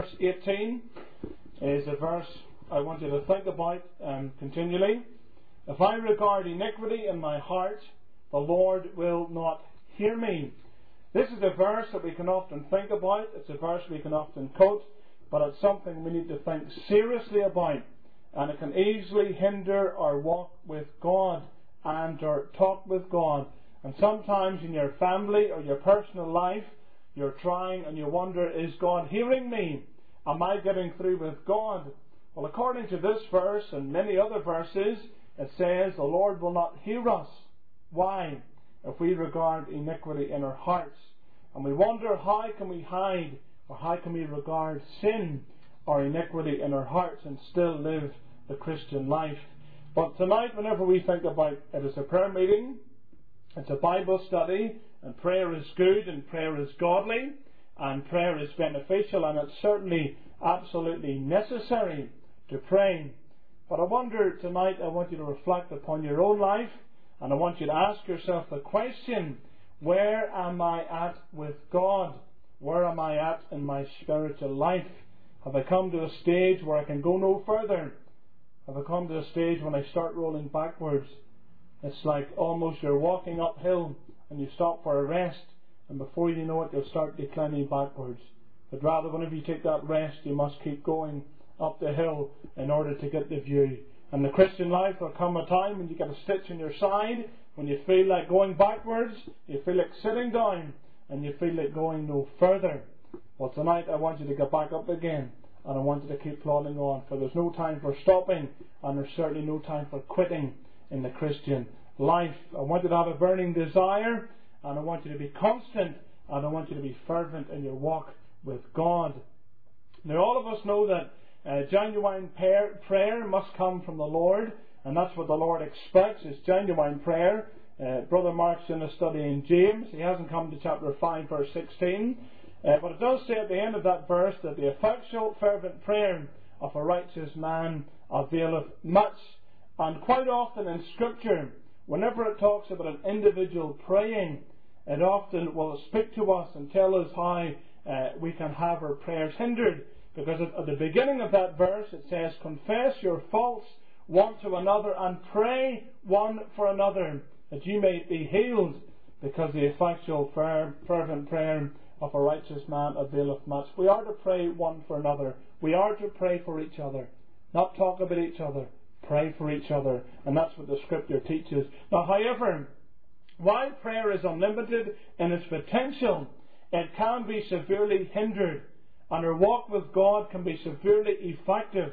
verse 18 is a verse I want you to think about continually. If I regard iniquity in my heart, the Lord will not hear me. This is a verse that we can often think about. It's a verse we can often quote, but it's something we need to think seriously about. And it can easily hinder our walk with God and our talk with God. And sometimes in your family or your personal life, you're trying and you wonder, is God hearing me? Am I getting through with God? Well, according to this verse and many other verses, it says the Lord will not hear us. Why? If we regard iniquity in our hearts. And we wonder, how can we hide or how can we regard sin or iniquity in our hearts and still live the Christian life? But tonight, whenever we think about it as a prayer meeting, it's a Bible study, and prayer is good and prayer is godly and prayer is beneficial, and it's certainly absolutely necessary to pray. But I wonder tonight, I want you to reflect upon your own life, and I want you to ask yourself the question, where am I at with God? Where am I at in my spiritual life? Have I come to a stage where I can go no further? Have I come to a stage when I start rolling backwards? It's like almost you're walking uphill and you stop for a rest, and before you know it you'll start declining backwards. But rather, whenever you take that rest, you must keep going up the hill in order to get the view. And the Christian life, will come a time when you get a stitch in your side, when you feel like going backwards, you feel like sitting down, and you feel like going no further. Well, tonight I want you to get back up again, and I want you to keep plodding on, for there's no time for stopping, and there's certainly no time for quitting in the Christian life. I want you to have a burning desire, and I want you to be constant, and I want you to be fervent in your walk with God. Now, all of us know that genuine prayer must come from the Lord, and that's what the Lord expects, is genuine prayer. Brother Mark's in a study in James. He hasn't come to chapter 5 verse 16, but it does say at the end of that verse that the effectual fervent prayer of a righteous man availeth much. And quite often in Scripture, whenever it talks about an individual praying, it often will speak to us and tell us how we can have our prayers hindered. Because at the beginning of that verse it says, confess your faults one to another and pray one for another, that you may be healed, because the effectual fervent prayer of a righteous man availeth much. We are to pray one for another. We are to pray for each other, not talk about each other. Pray for each other, and that's what the Scripture teaches. Now, however, while prayer is unlimited in its potential, it can be severely hindered, and our walk with God can be severely effective,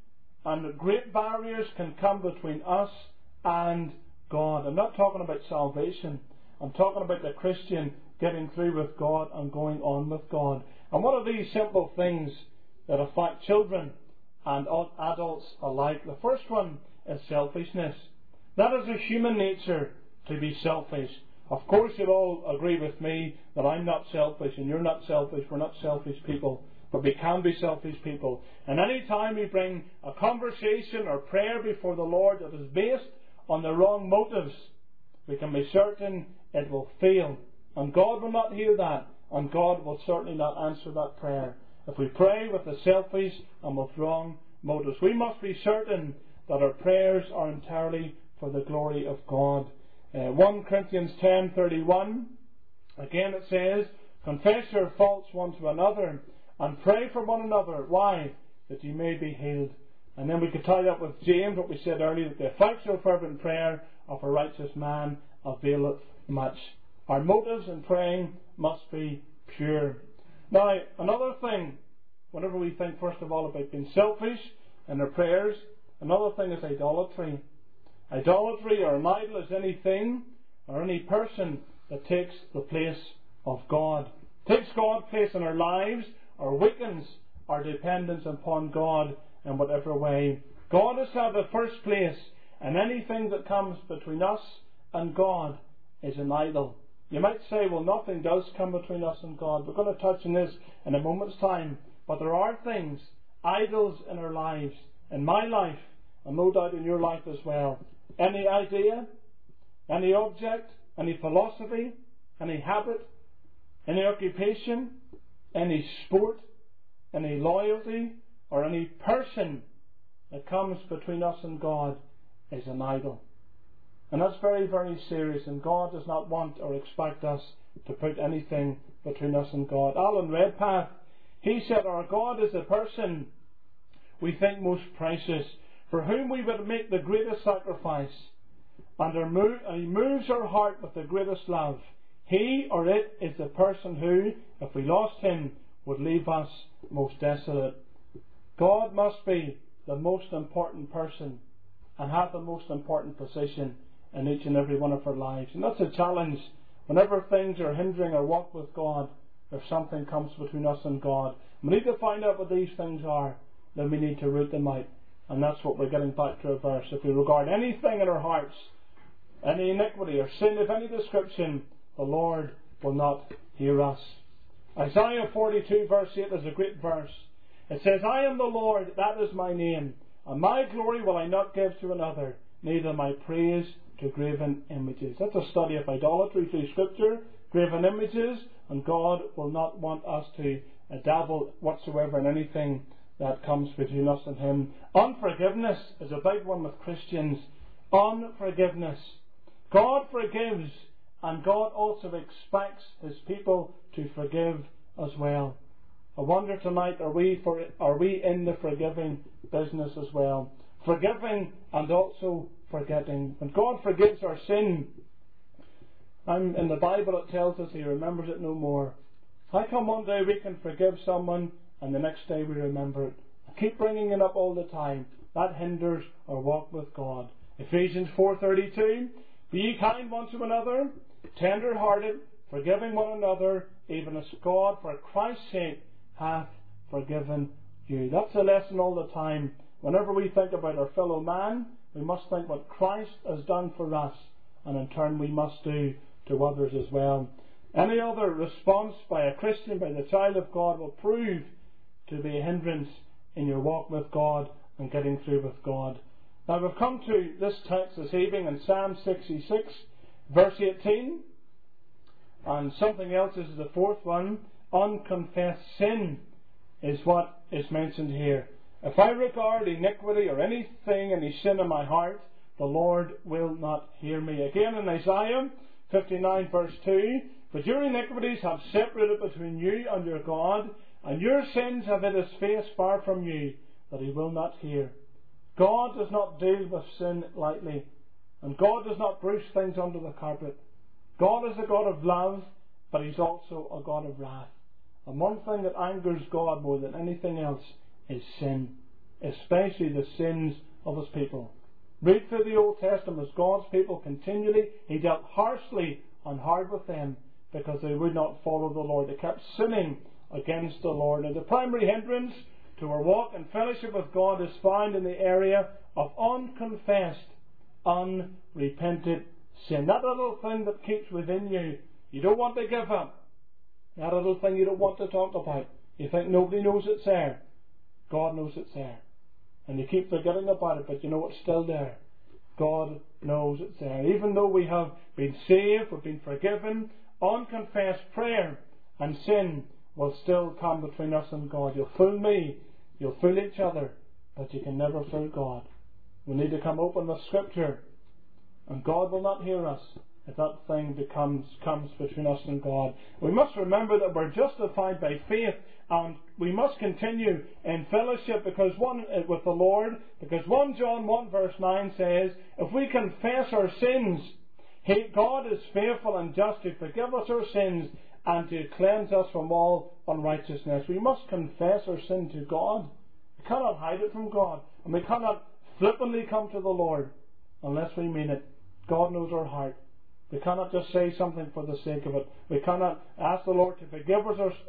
and great barriers can come between us and God. I'm not talking about salvation. I'm talking about the Christian getting through with God and going on with God. And what are these simple things that affect children and adults alike? The first one is selfishness. That is a human nature, to be selfish. Of course you'll all agree with me that I'm not selfish and you're not selfish. We're not selfish people, but we can be selfish people. And any time we bring a conversation or prayer before the Lord that is based on the wrong motives, we can be certain it will fail. And God will not hear that, and God will certainly not answer that prayer. If we pray with the selfish and with wrong motives, we must be certain that our prayers are entirely for the glory of God. 1 Corinthians 10:31, again it says, confess your faults one to another and pray for one another. Why? That you may be healed. And then we could tie that with James, what we said earlier, that the effectual fervent prayer of a righteous man availeth much. Our motives in praying must be pure. Now, another thing, whenever we think first of all about being selfish in our prayers, another thing is idolatry. Idolatry or an idol is anything or any person that takes the place of God. Takes God's place in our lives or weakens our dependence upon God in whatever way. God is to have the first place, and anything that comes between us and God is an idol. You might say, well, nothing does come between us and God. We're going to touch on this in a moment's time. But there are things, idols in our lives, in my life, and no doubt in your life as well. Any idea, any object, any philosophy, any habit, any occupation, any sport, any loyalty, or any person that comes between us and God is an idol. And that's very, very serious, and God does not want or expect us to put anything between us and God. Alan Redpath, he said, our God is the person we think most precious, for whom we would make the greatest sacrifice, and he moves our heart with the greatest love. He or it is the person who, if we lost him, would leave us most desolate. God must be the most important person and have the most important position in each and every one of our lives. And that's a challenge. Whenever things are hindering our walk with God, if something comes between us and God, we need to find out what these things are, then we need to root them out. And that's what we're getting back to a verse. If we regard anything in our hearts, any iniquity or sin of any description, the Lord will not hear us. Isaiah 42 verse 8 is a great verse. It says, I am the Lord, that is my name, and my glory will I not give to another, neither my praise to graven images. That's a study of idolatry through Scripture, graven images, and God will not want us to dabble whatsoever in anything that comes between us and Him. Unforgiveness is a big one with Christians. Unforgiveness. God forgives, and God also expects His people to forgive as well. I wonder tonight, are we in the forgiving business as well? Forgiving and also forgetting. When God forgives our sin, and in the Bible it tells us He remembers it no more. How come one day we can forgive someone and the next day we remember it? I keep bringing it up all the time. That hinders our walk with God. Ephesians 4:32, be ye kind one to another, tender-hearted, forgiving one another, even as God for Christ's sake hath forgiven you. That's a lesson all the time. Whenever we think about our fellow man, we must think what Christ has done for us, and in turn we must do to others as well. Any other response by a Christian, by the child of God, will prove to be a hindrance in your walk with God and getting through with God. Now we've come to this text this evening in Psalm 66 verse 18, and something else is the fourth one. Unconfessed sin is what is mentioned here. If I regard iniquity or anything, any sin in my heart, the Lord will not hear me. Again in Isaiah 59 verse 2, but your iniquities have separated between you and your God, and your sins have hid His face far from you, that He will not hear. God does not deal with sin lightly, and God does not brush things under the carpet. God is a God of love, but He's also a God of wrath. And one thing that angers God more than anything else is sin, especially the sins of His people. Read through the Old Testament. As God's people continually, He dealt harshly and hard with them because they would not follow the Lord. They kept sinning against the Lord. And the primary hindrance to our walk and fellowship with God is found in the area of unconfessed, unrepented sin. That little thing that keeps within you, you don't want to give up. That little thing you don't want to talk about. You think nobody knows it's there. God knows it's there. And you keep forgetting about it, but you know it's still there. God knows it's there. Even though we have been saved, we've been forgiven, unconfessed prayer and sin will still come between us and God. You'll fool me, you'll fool each other, but you can never fool God. We need to come open with Scripture, and God will not hear us if that thing comes between us and God. We must remember that we're justified by faith, and we must continue in fellowship with the Lord, because 1 John 1 verse 9 says, if we confess our sins, God is faithful and just to forgive us our sins and to cleanse us from all unrighteousness. We must confess our sin to God. We cannot hide it from God, and we cannot flippantly come to the Lord unless we mean it. God knows our heart. We cannot just say something for the sake of it. We cannot ask the Lord to forgive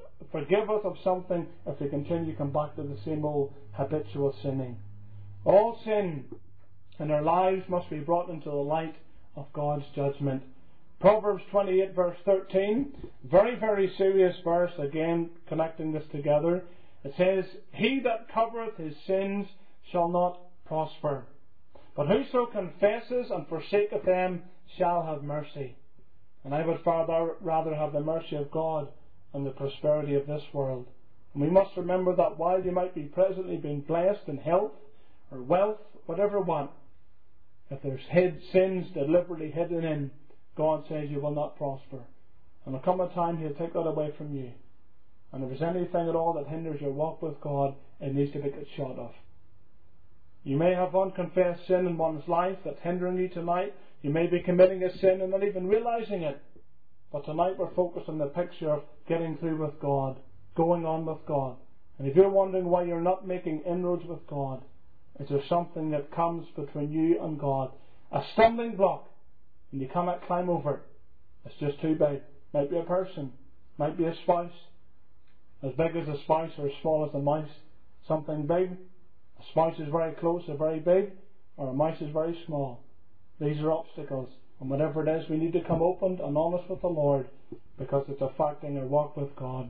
us of something if we continue to come back to the same old habitual sinning. All sin in our lives must be brought into the light of God's judgment. Proverbs 28 verse 13, very, very serious verse, again connecting this together. It says, he that covereth his sins shall not prosper, but whoso confesses and forsaketh them shall have mercy. And I would rather have the mercy of God than the prosperity of this world. And we must remember that while you might be presently being blessed in health or wealth, whatever one, if there's sins deliberately hidden in, God says you will not prosper. And there'll come a time He'll take that away from you. And if there's anything at all that hinders your walk with God, it needs to be cut short of. You may have unconfessed sin in one's life that's hindering you tonight. You may be committing a sin and not even realizing it. But tonight we're focused on the picture of getting through with God, going on with God. And if you're wondering why you're not making inroads with God, is there something that comes between you and God? A stumbling block, and you cannot climb over it. It's just too big. Might be a person, might be a spouse, as big as a spouse or as small as a mouse. Something big. A spouse is very close or very big, or a mouse is very small. These are obstacles. And whatever it is, we need to come open and honest with the Lord, because it's affecting our walk with God.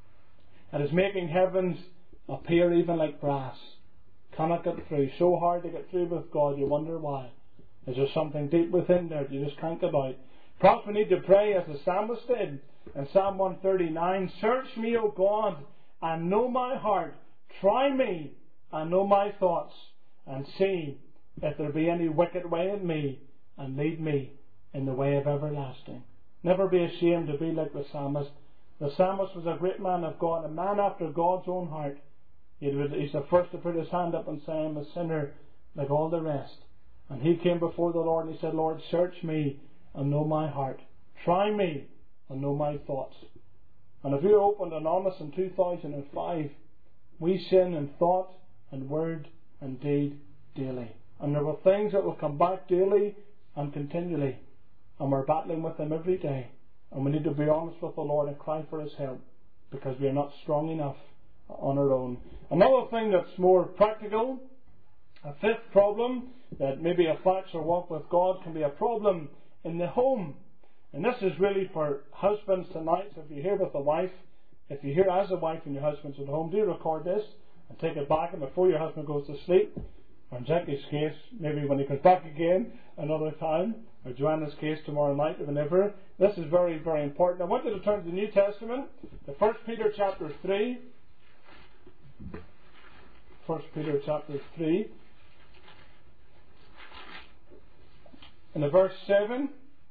It is making heavens appear even like brass. Cannot get through. So hard to get through with God, you wonder why. Is there something deep within there that you just can't get out? Perhaps we need to pray as the psalmist did in Psalm 139. Search me, O God, and know my heart. Try me and know my thoughts, and see if there be any wicked way in me, and lead me in the way of everlasting. Never be ashamed to be like the psalmist. The psalmist was a great man of God, a man after God's own heart. He's the first to put his hand up and say, I'm a sinner like all the rest. And he came before the Lord and he said, Lord, search me and know my heart. Try me and know my thoughts. And if you're open and honest in 2005, we sin in thought and word and deed daily. And there will things that will come back daily and continually. And we're battling with them every day. And we need to be honest with the Lord and cry for His help, because we are not strong enough on our own. Another thing that's more practical, a fifth problem that maybe affects our walk with God, can be a problem in the home. And this is really for husbands tonight. So if you're here with a wife, if you're here as a wife and your husband's at home, do record this and take it back, and before your husband goes to sleep, or in Jackie's case, maybe when he comes back again another time, or Joanna's case tomorrow night or whenever. This is very, very important. I want you to turn to the New Testament, to 1 Peter chapter 3. 1 Peter chapter 3. In the verse 7,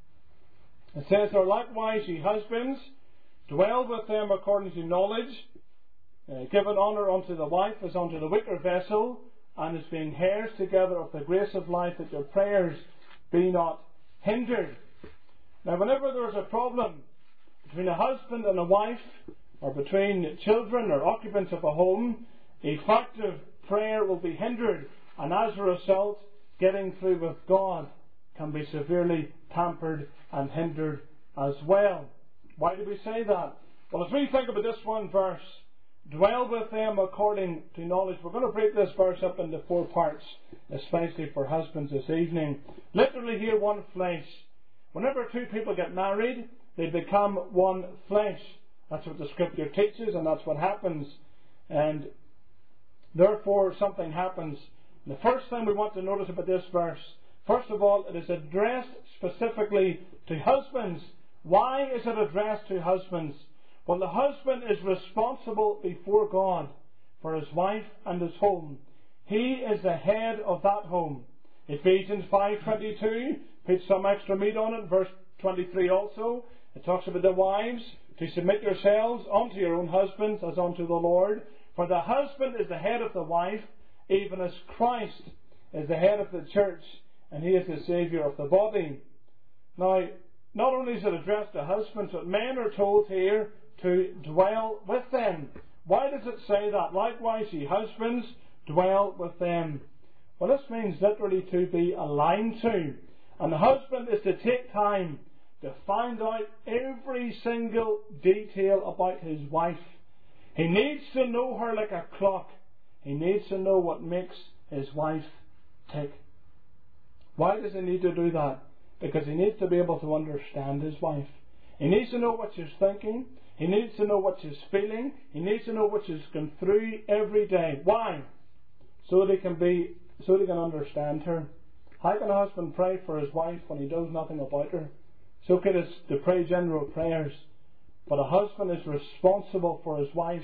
it says, Or likewise ye husbands, dwell with them according to knowledge, giving honour unto the wife as unto the weaker vessel, and as being heirs together of the grace of life, that your prayers be not hindered. Now, whenever there is a problem between a husband and a wife, or between children or occupants of a home, effective prayer will be hindered, and as a result, getting through with God can be severely tampered and hindered as well. Why do we say that? Well, as we think about this one verse, dwell with them according to knowledge, we're going to break this verse up into 4 parts, especially for husbands this evening. Literally here, one flesh. Whenever 2 people get married, they become one flesh. That's what the Scripture teaches, and that's what happens. And therefore, something happens. The first thing we want to notice about this verse, first of all, it is addressed specifically to husbands. Why is it addressed to husbands? Well, the husband is responsible before God for his wife and his home. He is the head of that home. Ephesians 5:22 puts some extra meat on it. Verse 23 also, it talks about the wives to submit yourselves unto your own husbands as unto the Lord. For the husband is the head of the wife, even as Christ is the head of the church, and He is the Saviour of the body. Now, not only is it addressed to husbands, but men are told here to dwell with them. Why does it say that? Likewise, ye husbands, dwell with them. Well, this means literally to be aligned to. And the husband is to take time to find out every single detail about his wife. He needs to know her like a clock. He needs to know what makes his wife tick. Why does he need to do that? Because he needs to be able to understand his wife. He needs to know what she's thinking. He needs to know what she's feeling. He needs to know what she's going through every day. Why? So that he can understand her. How can a husband pray for his wife when he knows nothing about her? So can to pray general prayers. But a husband is responsible for his wife's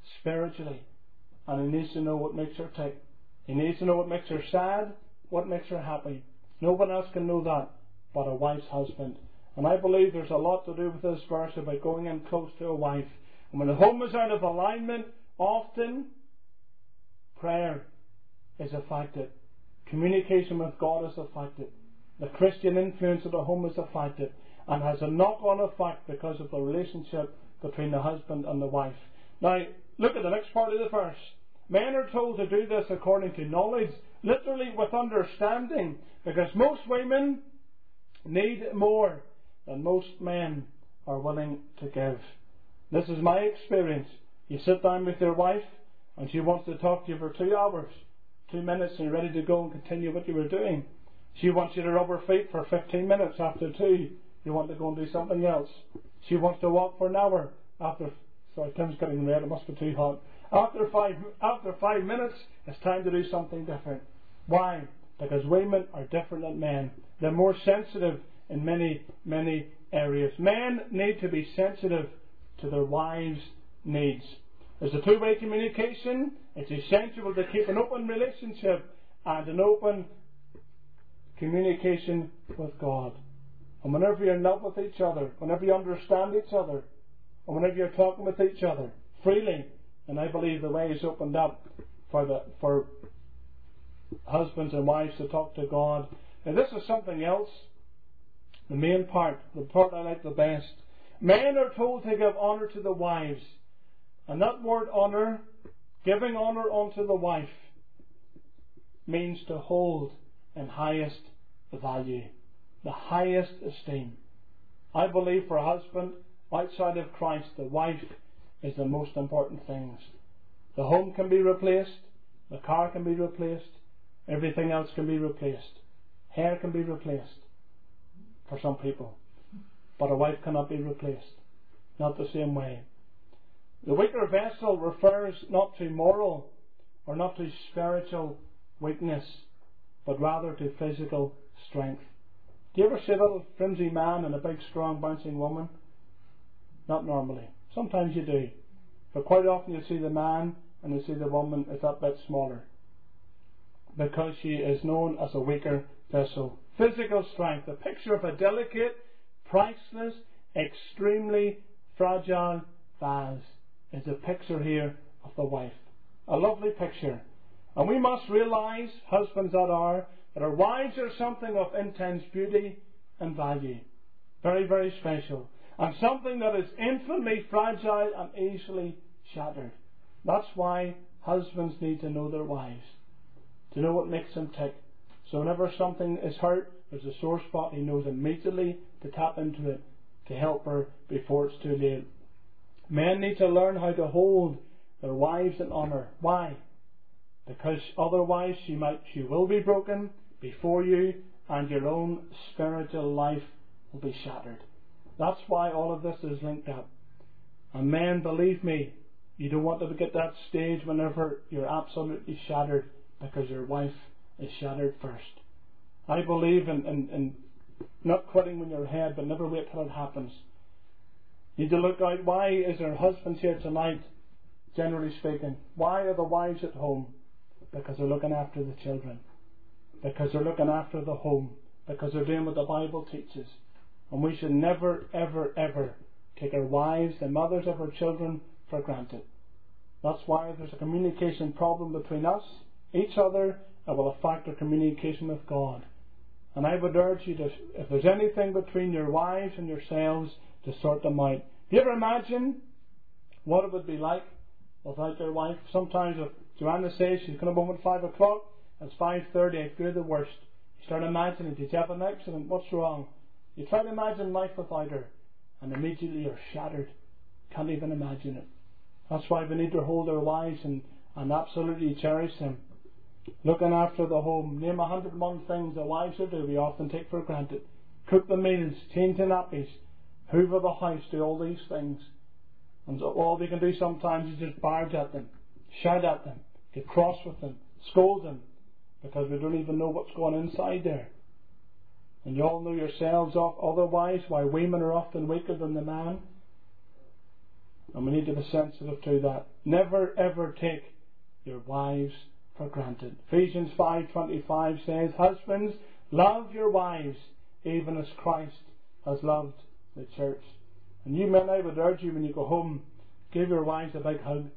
spiritually. And he needs to know what makes her tick. He needs to know what makes her sad, what makes her happy. No one else can know that but a wife's husband. And I believe there's a lot to do with this verse about going in close to a wife. And when the home is out of alignment, often prayer is affected. Communication with God is affected. The Christian influence of the home is affected and has a knock-on effect because of the relationship between the husband and the wife. Now, look at the next part of the verse. Men are told to do this according to knowledge, literally with understanding, because most women need more than most men are willing to give. This is my experience. You sit down with your wife and she wants to talk to you for 2 hours, 2 minutes, and you're ready to go and continue what you were doing. She wants you to rub her feet for 15 minutes. After 2, you want to go and do something else. She wants to walk for an hour. Sorry, Tim's getting red, it must be too hot. After 5 minutes, it's time to do something different. Why? Because women are different than men. They're more sensitive in many, many areas. Men need to be sensitive to their wives' needs. There's a two-way communication. It's essential to keep an open relationship and an open communication with God. And whenever you're in love with each other, whenever you understand each other, and whenever you're talking with each other freely, and I believe the way is opened up for husbands and wives to talk to God. Now this is something else. The main part, the part I like the best. Men are told to give honour to the wives. And that word honour, giving honour unto the wife, means to hold in highest value, the highest esteem. I believe for a husband, outside of Christ, the wife is the most important things. The home can be replaced, the car can be replaced, everything else can be replaced. Hair can be replaced for some people, but a wife cannot be replaced. Not the same way. The weaker vessel refers not to moral or not to spiritual weakness, but rather to physical strength. Do you ever see a little flimsy man and a big strong bouncing woman? Not normally. Sometimes you do. But quite often you see the man and you see the woman is that bit smaller, because she is known as a weaker vessel. Physical strength, a picture of a delicate, priceless, extremely fragile vase, is a picture here of the wife. A lovely picture. And we must realise, husbands that our wives are something of intense beauty and value. Very, very special. And something that is infinitely fragile and easily shattered. That's why husbands need to know their wives, to know what makes them tick. So whenever something is hurt, there's a sore spot, he knows immediately to tap into it, to help her before it's too late. Men need to learn how to hold their wives in honour. Why? Because otherwise she will be broken before you, and your own spiritual life will be shattered. That's why all of this is linked up. And men, believe me, you don't want to get that stage whenever you're absolutely shattered because your wife is shattered first. I believe in not quitting when you're ahead, but never wait till it happens. You need to look out. Why is there husbands here tonight, generally speaking? Why are the wives at home? Because they're looking after the children. Because they're looking after the home. Because they're doing what the Bible teaches. And we should never, ever, ever take our wives, the mothers of our children, for granted. That's why there's a communication problem between us, each other, and will affect our communication with God. And I would urge you to, if there's anything between your wives and yourselves, to sort them out. Do you ever imagine what it would be like without your wife? Sometimes if Joanna says she's going to home at 5 o'clock, it's 5:30, I fear the worst. You start imagining, did you have an accident? What's wrong? You try to imagine life without her, and immediately you're shattered. Can't even imagine it. That's why we need to hold our wives and absolutely cherish them. Looking after the home. Name 101 things the wives will do we often take for granted. Cook the meals, change the nappies, hoover the house, do all these things. And so all we can do sometimes is just barge at them, shout at them, get cross with them, scold them, because we don't even know what's going inside there. And you all know yourselves otherwise why women are often weaker than the man. And we need to be sensitive to that. Never ever take your wives for granted. Ephesians 5:25 says, husbands, love your wives, even as Christ has loved the church. And you men, I would urge you when you go home, give your wives a big hug.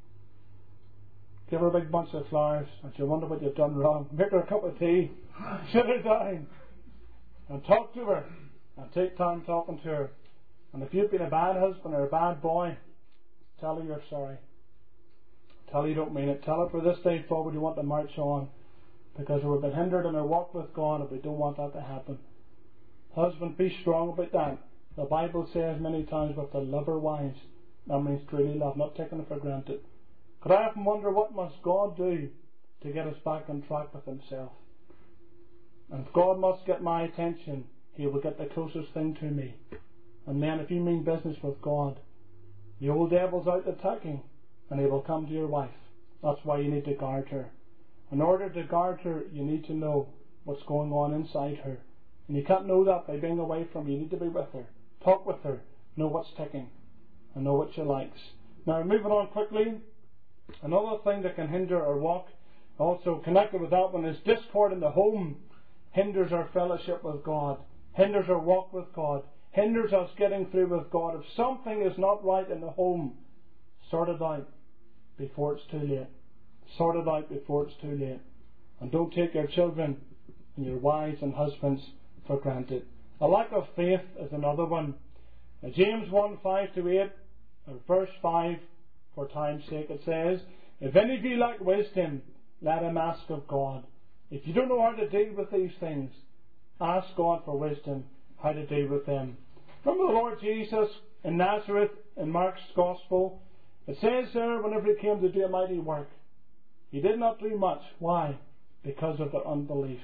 Give her a big bunch of flowers, and she'll wonder what you've done wrong. Make her a cup of tea, sit her down, and talk to her, and take time talking to her. And if you've been a bad husband or a bad boy, tell her you're sorry. Tell her you don't mean it. Tell her for this day forward you want to march on, because we've been hindered in our walk with God and we don't want that to happen. Husband, be strong about that. The Bible says many times we have to love our wives. That means truly love, not taking it for granted. But I often wonder, what must God do to get us back on track with Himself? And if God must get my attention, He will get the closest thing to me. And men, if you mean business with God, the old devil's out attacking, and he will come to your wife. That's why you need to guard her. In order to guard her, you need to know what's going on inside her. And you can't know that by being away from her. You need to be with her. Talk with her. Know what's ticking. And know what she likes. Now, moving on quickly, another thing that can hinder our walk, also connected with that one, is discord in the home. Hinders our fellowship with God. Hinders our walk with God. Hinders us getting through with God. If something is not right in the home, sort it out before it's too late. Sort it out before it's too late. And don't take your children and your wives and husbands for granted. A lack of faith is another one. James 1:5-8, verse 5, for time's sake, it says, if any of you lack wisdom, let him ask of God. If you don't know how to deal with these things, ask God for wisdom, how to deal with them. Remember the Lord Jesus in Nazareth, in Mark's Gospel? It says there, whenever He came to do a mighty work, He did not do much. Why? Because of their unbelief.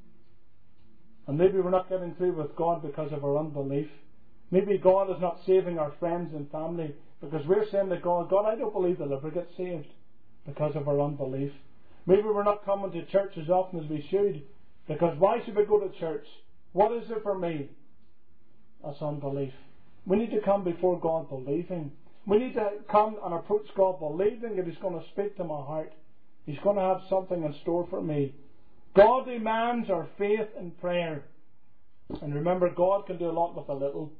And maybe we're not getting through with God because of our unbelief. Maybe God is not saving our friends and family because we're saying to God, God, I don't believe they'll ever get saved, because of our unbelief. Maybe we're not coming to church as often as we should, because why should we go to church? What is it for me? That's unbelief. We need to come before God believing. We need to come and approach God believing that He's going to speak to my heart. He's going to have something in store for me. God demands our faith and prayer. And remember, God can do a lot with a little.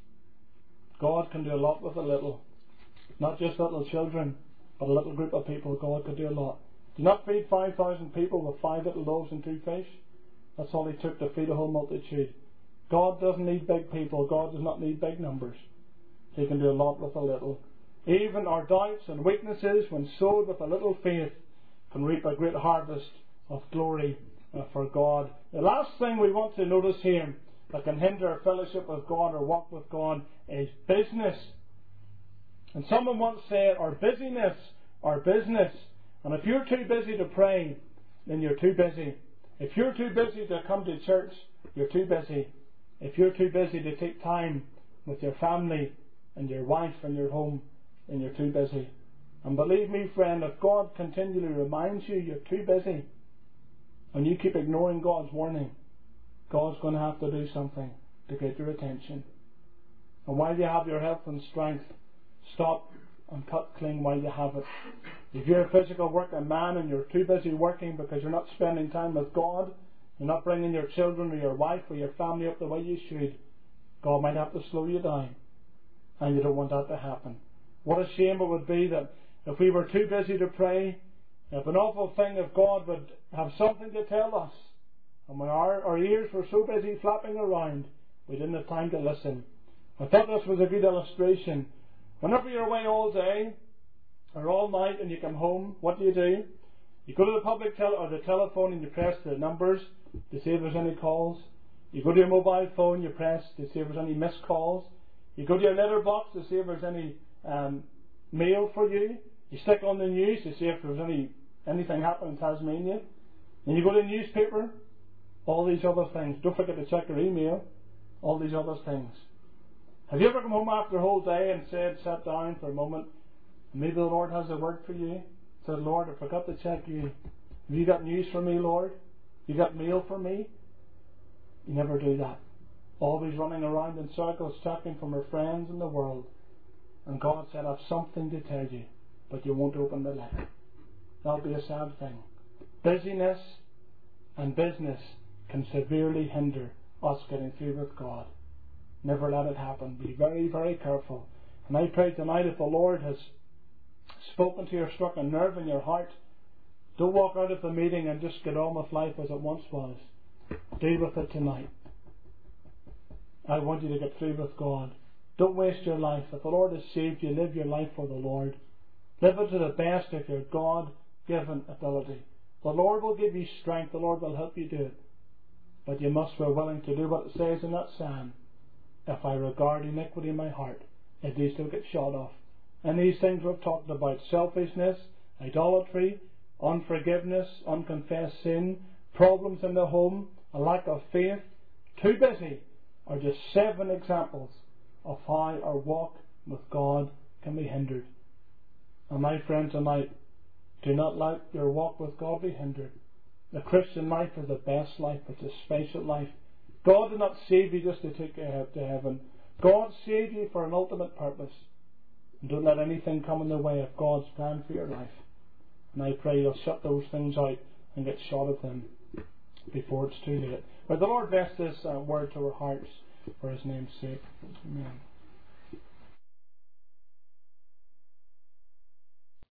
God can do a lot with a little. Not just little children, but a little group of people. God could do a lot. Do not feed 5,000 people with 5 little loaves and 2 fish. That's all He took to feed a whole multitude. God doesn't need big people. God does not need big numbers. He can do a lot with a little. Even our doubts and weaknesses, when sowed with a little faith, can reap a great harvest of glory for God. The last thing we want to notice here that can hinder our fellowship with God or walk with God is business. And someone once said, our busyness, our business. And if you're too busy to pray, then you're too busy. If you're too busy to come to church, you're too busy. If you're too busy to take time with your family and your wife and your home, then you're too busy. And believe me, friend, if God continually reminds you you're too busy, and you keep ignoring God's warning, God's going to have to do something to get your attention. And while you have your health and strength, stop and cut clean while you have it. If you're a physical working man and you're too busy working because you're not spending time with God, you're not bringing your children or your wife or your family up the way you should, God might have to slow you down. And you don't want that to happen. What a shame it would be that if we were too busy to pray, if an awful thing if God would have something to tell us, and when our ears were so busy flapping around, we didn't have time to listen. I thought this was a good illustration. Whenever you're away all day or all night and you come home, what do? You go to the public or the telephone and you press the numbers to see if there's any calls. You go to your mobile phone, you press to see if there's any missed calls. You go to your letterbox to see if there's any mail for you. You stick on the news to see if there's anything happening in Tasmania. And you go to the newspaper. All these other things. Don't forget to check your email. All these other things. Have you ever come home after a whole day and sat down for a moment, and maybe the Lord has a word for you? Said, Lord, I forgot to check you. Have you got news for me, Lord? You got mail for me? You never do that. Always running around in circles, checking from our friends in the world. and God said, "I've something to tell you, but you won't open the letter." That'll be a sad thing. Busyness and business can severely hinder us getting through with God. Never let it happen. Be very, very careful. And I pray tonight, if the Lord has spoken to you or struck a nerve in your heart, don't walk out of the meeting and just get on with life as it once was. Deal with it tonight. I want you to get through with God. Don't waste your life. If the Lord has saved you, live your life for the Lord. Live it to the best of your God-given ability. The Lord will give you strength. The Lord will help you do it. But you must be willing to do what it says in that psalm. If I regard iniquity in my heart, it needs to get shot off. And these things we've talked about: selfishness, idolatry, unforgiveness, unconfessed sin, problems in the home, a lack of faith, too busy, are just 7 examples of how our walk with God can be hindered. And my friend, tonight, do not let your walk with God be hindered. The Christian life is the best life. It's a special life. God did not save you just to take you to heaven. God saved you for an ultimate purpose. And don't let anything come in the way of God's plan for your life. And I pray you'll shut those things out and get shot of them before it's too late. May the Lord bless this word to our hearts for His name's sake. Amen.